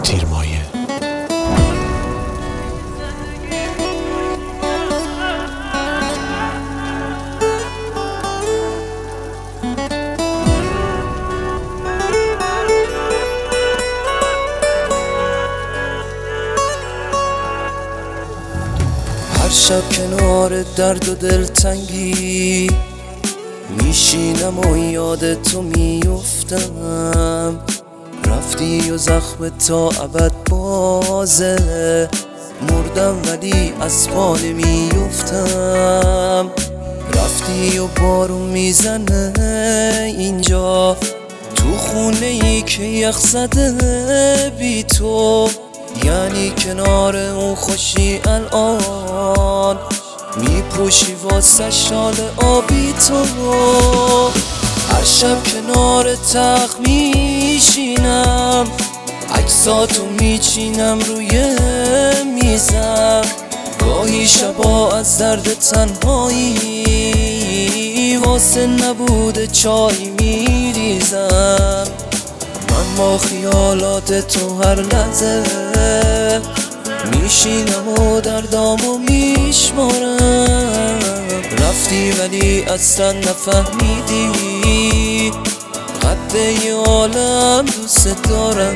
تیرمایه. هر شب کنار درد و دلتنگی میشینم و یاد تو میفتم. رفتی و زخم تا ابد بازه، مردم ولی از پا نمیفتم. رفتی و بارون میزنه اینجا، تو خونه ای که یخ زده بی تو. یعنی کنار اون خوشی الان میپوشی واسه شال آبی تو. هر شب کنار تخت میشینم، عکساتو میچینم روی میزم. گاهی شبا از درد تنهایی واسه نبود چای میریزم. من با خیالات تو هر لحظه میشینم و دردامو میشمارم. رفتی ولی اصلا نفهمیدی قد یه عالم دوست دارم.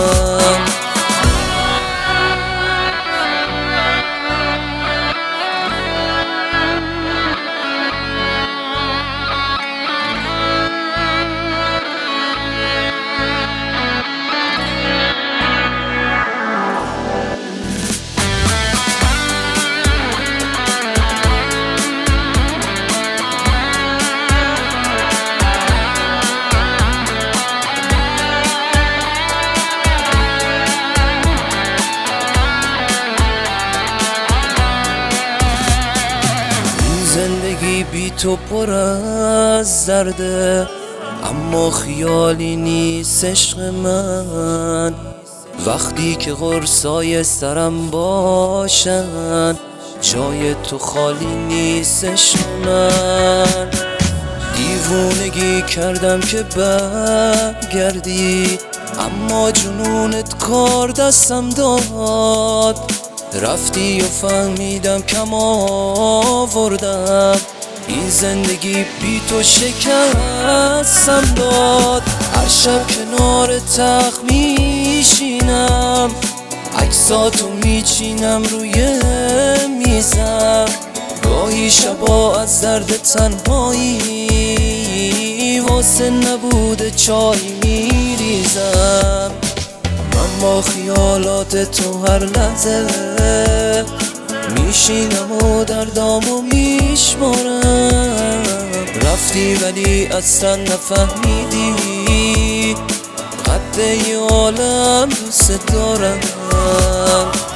زندگی بی تو پر از درده، اما خیالی نیست عشق من. وقتی که قرصای سرم باشن، جای تو خالی نیست عشق من. دیوونگی کردم که برگردی، اما جنونت کار دستم داد. رفتی و فهمیدم کم آوردم، این زندگی بی تو شکستم داد. هر شب کنار تخت میشینم، عکساتو میچینم روی میزم. گاهی شبا از درد تنهایی واسه نبود چای میریزم. من با خیالات تو هر لحظه میشینم و دردامو میشمارم. رفتی ولی اصلا نفهمیدی قد یه عالم دوست دارم.